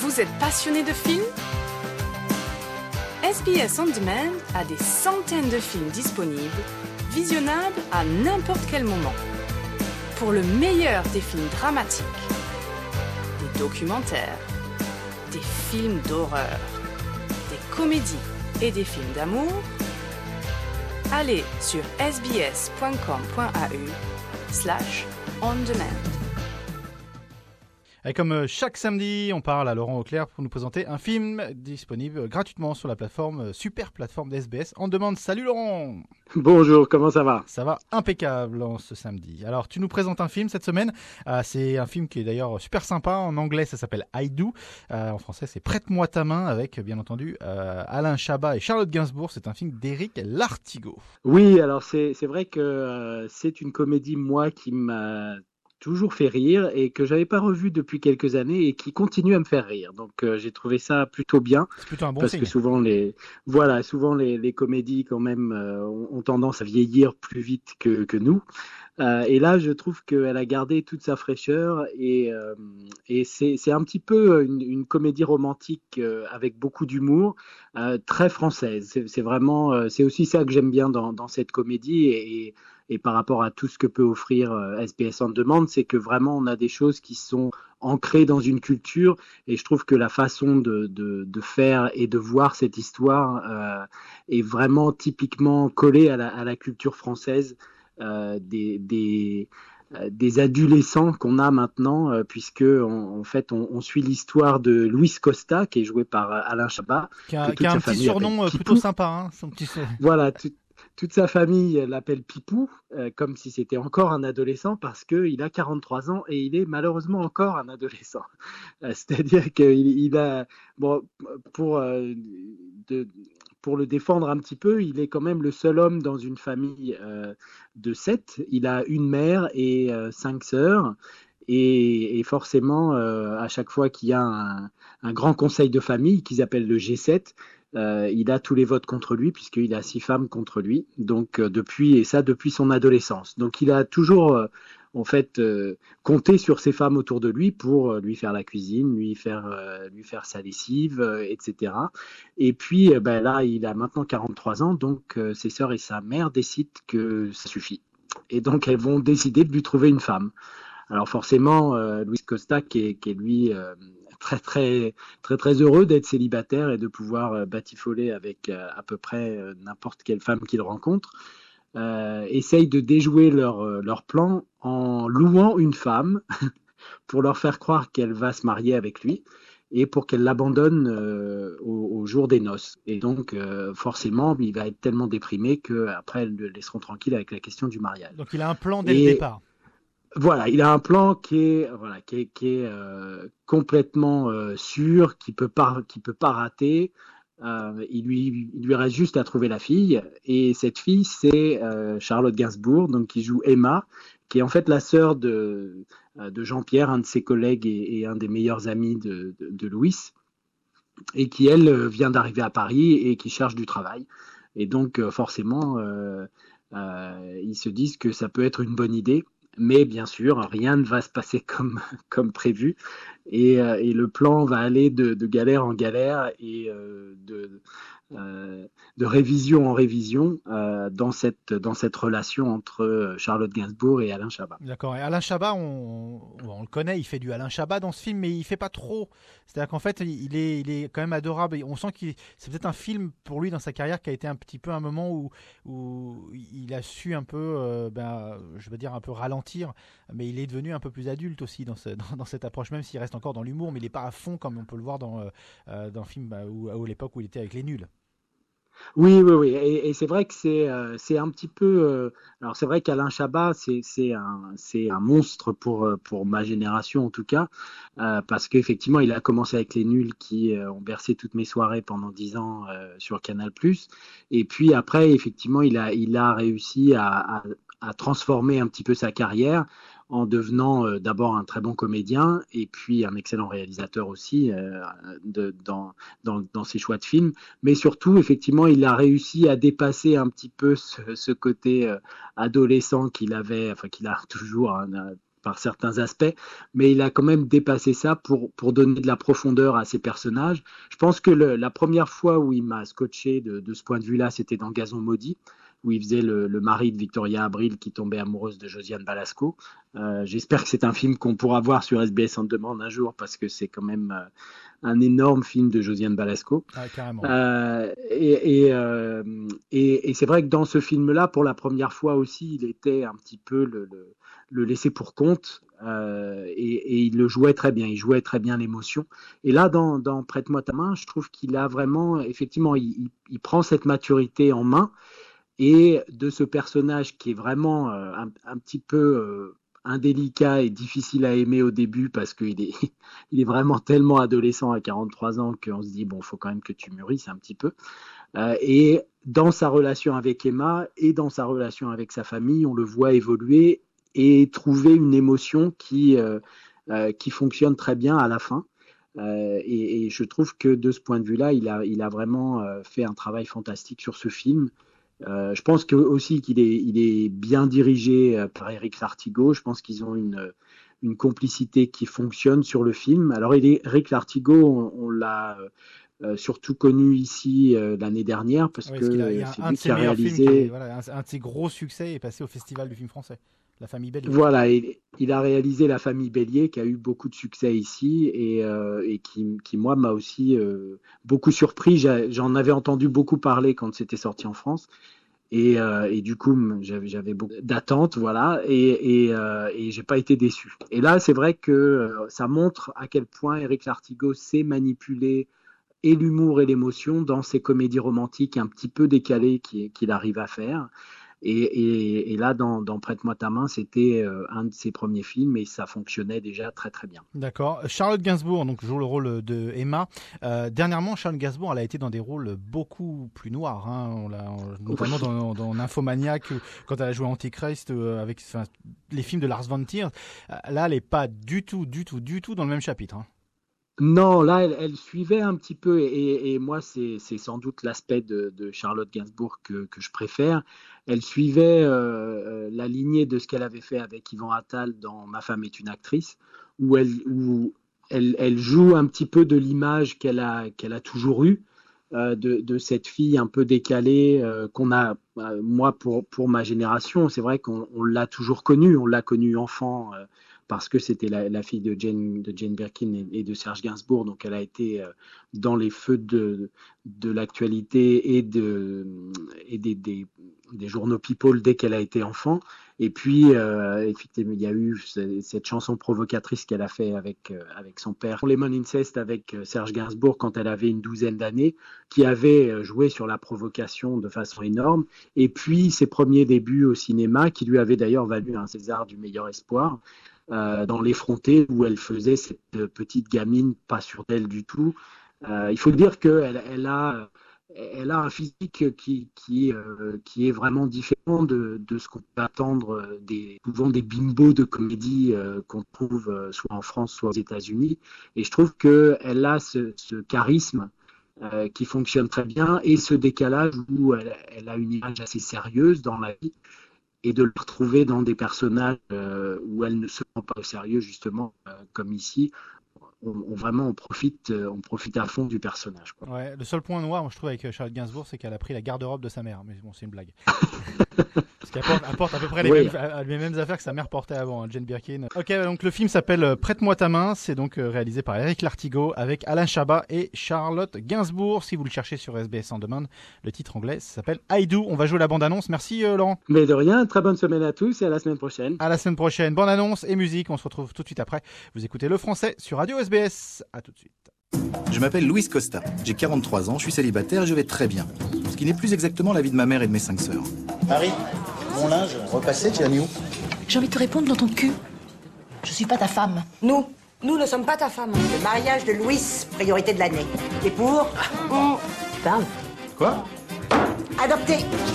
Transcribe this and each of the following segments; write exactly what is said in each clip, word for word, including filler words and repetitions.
Vous êtes passionné de films? S B S On Demand a des centaines de films disponibles, visionnables à n'importe quel moment. Pour le meilleur des films dramatiques, des documentaires, des films d'horreur, des comédies et des films d'amour, allez sur sbs.com.au slash on demand. Et comme chaque samedi, on parle à Laurent Auclair pour nous présenter un film disponible gratuitement sur la plateforme, super plateforme d'S B S On Demand. Salut Laurent! Bonjour, comment ça va? Ça va impeccable en ce samedi. Alors tu nous présentes un film cette semaine, euh, c'est un film qui est d'ailleurs super sympa, en anglais ça s'appelle I Do, euh, en français c'est Prête-moi ta main avec bien entendu euh, Alain Chabat et Charlotte Gainsbourg, c'est un film d'Éric Lartigot. Oui, alors c'est, c'est vrai que euh, c'est une comédie moi qui m'a toujours fait rire et que j'avais pas revu depuis quelques années et qui continue à me faire rire. Donc euh, j'ai trouvé ça plutôt bien. C'est plutôt un bon parce signe. que souvent les voilà, souvent les, les comédies quand même euh, ont tendance à vieillir plus vite que, que nous. Euh, et là, je trouve qu'elle a gardé toute sa fraîcheur et, euh, et c'est, c'est un petit peu une, une comédie romantique euh, avec beaucoup d'humour, euh, très française. C'est, c'est vraiment, euh, c'est aussi ça que j'aime bien dans, dans cette comédie et, et, et par rapport à tout ce que peut offrir euh, S B S On Demand, c'est que vraiment on a des choses qui sont ancrées dans une culture et je trouve que la façon de, de, de faire et de voir cette histoire euh, est vraiment typiquement collée à la, à la culture française. Euh, des, des, euh, des adolescents qu'on a maintenant, euh, puisque on, en fait on, on suit l'histoire de Luis Costa, qui est joué par euh, Alain Chabat, Qui a, qui a un petit surnom plutôt sympa, hein, son petit surnom. Voilà, tout, toute sa famille l'appelle Pipou, euh, comme si c'était encore un adolescent, parce qu'il a quarante-trois ans et il est malheureusement encore un adolescent. Euh, c'est-à-dire qu'il il a, bon, pour euh, de, pour le défendre un petit peu, il est quand même le seul homme dans une famille euh, de sept. Il a une mère et euh, cinq sœurs. Et, et forcément, euh, à chaque fois qu'il y a un, un grand conseil de famille qu'ils appellent le G sept, euh, il a tous les votes contre lui puisqu'il a six femmes contre lui. Donc euh, depuis et ça depuis son adolescence. Donc il a toujours euh, en fait euh, compté sur ses femmes autour de lui pour euh, lui faire la cuisine, lui faire euh, lui faire sa lessive, euh, et cetera. Et puis euh, ben là, il a maintenant quarante-trois ans, donc euh, ses sœurs et sa mère décident que ça suffit. Et donc elles vont décider de lui trouver une femme. Alors forcément, euh, Luis Costa, qui est, qui est lui euh, très très très très heureux d'être célibataire et de pouvoir euh, batifoler avec euh, à peu près euh, n'importe quelle femme qu'il rencontre, euh, essaye de déjouer leur euh, leur plan en louant une femme pour leur faire croire qu'elle va se marier avec lui et pour qu'elle l'abandonne euh, au, au jour des noces. Et donc euh, forcément, il va être tellement déprimé qu'après elles le laisseront tranquille avec la question du mariage. Donc il a un plan dès et, le départ. Voilà, il a un plan qui est voilà qui est, qui est euh, complètement euh, sûr, qui peut pas qui peut pas rater. Euh, il lui il lui reste juste à trouver la fille et cette fille c'est euh, Charlotte Gainsbourg, donc qui joue Emma, qui est en fait la sœur de de Jean-Pierre, un de ses collègues et, et un des meilleurs amis de, de, de Louis, et qui elle vient d'arriver à Paris et qui cherche du travail. Et donc forcément euh, euh, ils se disent que ça peut être une bonne idée. Mais bien sûr, rien ne va se passer comme, comme prévu et, euh, et le plan va aller de, de galère en galère et euh, de, euh, de révision en révision euh, dans, cette, dans cette relation entre Charlotte Gainsbourg et Alain Chabat. D'accord. Et Alain Chabat, on, on le connaît, il fait du Alain Chabat dans ce film, mais il fait pas trop. C'est-à-dire qu'en fait, il est, il est quand même adorable. Et on sent que c'est peut-être un film pour lui dans sa carrière qui a été un petit peu un moment où, où il a su un peu, euh, ben, je veux dire un peu ralentir, mais il est devenu un peu plus adulte aussi dans, ce, dans, dans cette approche, même s'il reste encore dans l'humour, mais il n'est pas à fond comme on peut le voir dans, euh, dans un film bah, où, à l'époque où il était avec les nuls. Oui, oui, oui, et, et c'est vrai que c'est euh, c'est un petit peu. Euh, alors c'est vrai qu'Alain Chabat, c'est c'est un c'est un monstre pour euh, pour ma génération en tout cas, euh, parce qu'effectivement il a commencé avec les nuls qui euh, ont bercé toutes mes soirées pendant dix ans euh, sur Canal+, et puis après effectivement il a il a réussi à, à à transformer un petit peu sa carrière en devenant euh, d'abord un très bon comédien et puis un excellent réalisateur aussi euh, de, dans, dans, dans ses choix de films. Mais surtout, effectivement, il a réussi à dépasser un petit peu ce, ce côté euh, adolescent qu'il avait, enfin qu'il a toujours, hein, par certains aspects, mais il a quand même dépassé ça pour, pour donner de la profondeur à ses personnages. Je pense que le, la première fois où il m'a scotché de, de ce point de vue-là, c'était dans Gazon maudit, où il faisait le, le mari de Victoria Abril qui tombait amoureuse de Josiane Balasco. Euh, j'espère que c'est un film qu'on pourra voir sur S B S On Demand un jour, parce que c'est quand même euh, un énorme film de Josiane Balasco. Ah, carrément. Euh, et, et, euh, et, et c'est vrai que dans ce film-là, pour la première fois aussi, il était un petit peu le, le, le laissé pour compte, euh, et, et il le jouait très bien, il jouait très bien l'émotion. Et là, dans, dans Prête-moi ta main, je trouve qu'il a vraiment, effectivement, il, il, il prend cette maturité en main, et de ce personnage qui est vraiment euh, un, un petit peu euh, indélicat et difficile à aimer au début, parce qu'il est, il est vraiment tellement adolescent à quarante-trois ans qu'on se dit, bon, il faut quand même que tu mûrisses un petit peu. Euh, et dans sa relation avec Emma et dans sa relation avec sa famille, on le voit évoluer et trouver une émotion qui, euh, euh, qui fonctionne très bien à la fin. Euh, et, et je trouve que de ce point de vue-là, il a, il a vraiment euh, fait un travail fantastique sur ce film. Euh, je pense que, aussi qu'il est, il est bien dirigé euh, par Eric Lartigot. Je pense qu'ils ont une, une complicité qui fonctionne sur le film. Alors, Eric Lartigot, on, on l'a euh, surtout connu ici euh, l'année dernière, parce oui, que qu'il a, il y a c'est un lui de ses qui a meilleurs réalisé... films, qui est, voilà, un, un de ses gros succès est passé au Festival du film français. La famille Bélier. Voilà, et il a réalisé La famille Bélier, qui a eu beaucoup de succès ici, et, euh, et qui, qui, moi, m'a aussi euh, beaucoup surpris. J'a, j'en avais entendu beaucoup parler quand c'était sorti en France, et, euh, et du coup, j'avais, j'avais beaucoup d'attentes, voilà, et, et, euh, et j'ai pas été déçu. Et là, c'est vrai que euh, ça montre à quel point Eric Lartigot sait manipuler et l'humour et l'émotion dans ces comédies romantiques un petit peu décalées qu'il, qu'il arrive à faire. Et, et, et là, dans, dans Prête-moi ta main, c'était euh, un de ses premiers films et ça fonctionnait déjà très très bien. D'accord. Charlotte Gainsbourg donc joue le rôle de Emma. Euh, dernièrement, Charlotte Gainsbourg, elle a été dans des rôles beaucoup plus noirs, hein. On l'a, notamment oui. dans, dans Nymphomaniac, quand elle a joué Antichrist, euh, avec enfin, les films de Lars von Trier. Là, elle n'est pas du tout, du tout, du tout dans le même chapitre, hein. Non, là, elle, elle suivait un petit peu, et, et moi, c'est, c'est sans doute l'aspect de, de Charlotte Gainsbourg que, que je préfère. Elle suivait euh, la lignée de ce qu'elle avait fait avec Yvan Attal dans Ma femme est une actrice, où elle, où elle, elle joue un petit peu de l'image qu'elle a, qu'elle a toujours eue, euh, de, de cette fille un peu décalée, euh, qu'on a, euh, moi, pour, pour ma génération, c'est vrai qu'on on l'a toujours connue, on l'a connue enfant, euh, parce que c'était la, la fille de Jane, de Jane Birkin et, et de Serge Gainsbourg, donc elle a été euh, dans les feux de, de l'actualité et, de, et des, des, des journaux People dès qu'elle a été enfant. Et puis, euh, effectivement, il y a eu cette chanson provocatrice qu'elle a fait avec, euh, avec son père, Lemon Incest, avec Serge Gainsbourg, quand elle avait une douzaine d'années, qui avait joué sur la provocation de façon énorme. Et puis, ses premiers débuts au cinéma, qui lui avaient d'ailleurs valu un César du meilleur espoir, Euh, dans L'Effrontée, où elle faisait cette petite gamine pas sûre d'elle du tout. Euh, il faut dire qu'elle elle a, elle a un physique qui, qui, euh, qui est vraiment différent de, de ce qu'on peut attendre des, souvent des bimbos de comédie euh, qu'on trouve euh, soit en France, soit aux États-Unis. Et je trouve qu'elle a ce, ce charisme euh, qui fonctionne très bien, et ce décalage où elle, elle a une image assez sérieuse dans la vie, et de le retrouver dans des personnages euh, où elle ne se prend pas au sérieux, justement, euh, comme ici. On, on, vraiment, on profite, euh, on profite à fond du personnage, quoi. Ouais, le seul point noir, moi, je trouve, avec Charlotte Gainsbourg, c'est qu'elle a pris la garde-robe de sa mère. Mais bon, c'est une blague. Parce qu'elle porte, elle porte à peu près les, oui. mêmes, les mêmes affaires que sa mère portait avant, hein, Jane Birkin. Ok, donc le film s'appelle Prête-moi ta main. C'est donc euh, réalisé par Eric Lartigot avec Alain Chabat et Charlotte Gainsbourg. Si vous le cherchez sur S B S On Demand, le titre anglais s'appelle I Do. On va jouer la bande-annonce. Merci euh, Laurent. Mais de rien, très bonne semaine à tous et à la semaine prochaine. À la semaine prochaine. Bande-annonce et musique. On se retrouve tout de suite après. Vous écoutez Le Français sur Radio S B S. À tout de suite. Je m'appelle Luis Costa, j'ai quarante-trois ans, je suis célibataire et je vais très bien. Ce qui n'est plus exactement la vie de ma mère et de mes cinq sœurs. Marie, mon linge, repassé, tu l'as mis où? J'ai envie de te répondre dans ton cul. Je suis pas ta femme. Nous, nous ne sommes pas ta femme. Le mariage de Louis, priorité de l'année. T'es pour? Mmh. Tu parles? Quoi? Adopté.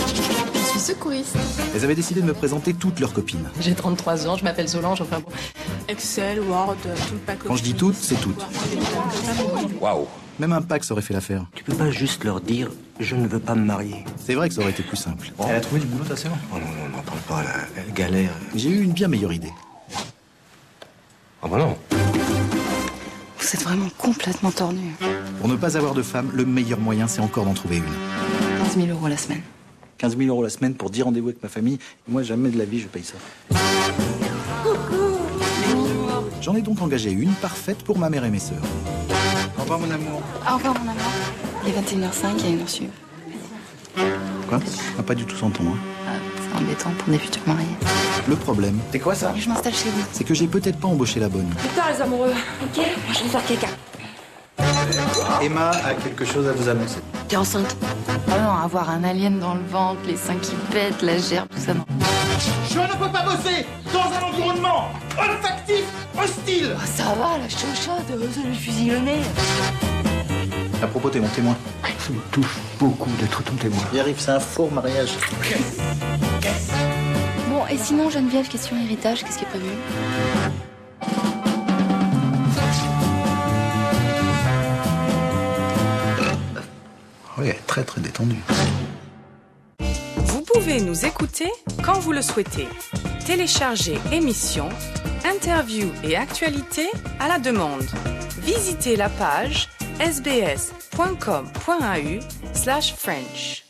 Je suis secouriste. Elles avaient décidé de me présenter toutes leurs copines. J'ai trente-trois ans, je m'appelle Solange, enfin bon... Excel, Word, tout le pack. Quand je dis toutes, c'est toutes. Waouh. Même un pack aurait fait l'affaire. Tu peux pas juste leur dire « je ne veux pas me marier ». C'est vrai que ça aurait été plus simple. Oh. Elle a trouvé du boulot, ta sœur? Oh non, non, n'en parle pas, elle, elle galère. J'ai eu une bien meilleure idée. Ah bah non. Vous êtes vraiment complètement tordu. Pour ne pas avoir de femme, le meilleur moyen, c'est encore d'en trouver une. quinze mille euros la semaine. quinze mille euros la semaine pour dix rendez-vous avec ma famille. Moi, jamais de la vie, je paye ça. J'en ai donc engagé une parfaite pour ma mère et mes sœurs. Au revoir, mon amour. Au revoir, mon amour. Il est vingt et une heures cinq, il y a une heure sup. Quoi? Ah, pas du tout son ton, hein. Ah, c'est embêtant pour des futurs mariés. Le problème, C'est quoi ça? Et je m'installe chez vous. c'est que j'ai peut-être pas embauché la bonne. Plus tard, les amoureux. Ok, moi je vais faire quelqu'un. Emma a quelque chose à vous annoncer. T'es enceinte? Ah non, avoir un alien dans le ventre, les seins qui pètent, la gerbe, tout ça, non. Je ne peux pas bosser dans un environnement olfactif hostile. Oh, ça va, la chaude, ça lui fusille le nez. À propos, t'es mon témoin. Ça me touche beaucoup d'être ton témoin. Il arrive, c'est un faux mariage. Bon, et sinon, Geneviève, question héritage, qu'est-ce qui est prévu? Oui, elle est très très détendue. Vous pouvez nous écouter quand vous le souhaitez. Téléchargez émissions, interviews et actualités à la demande. Visitez la page s b s point com point a u slash French.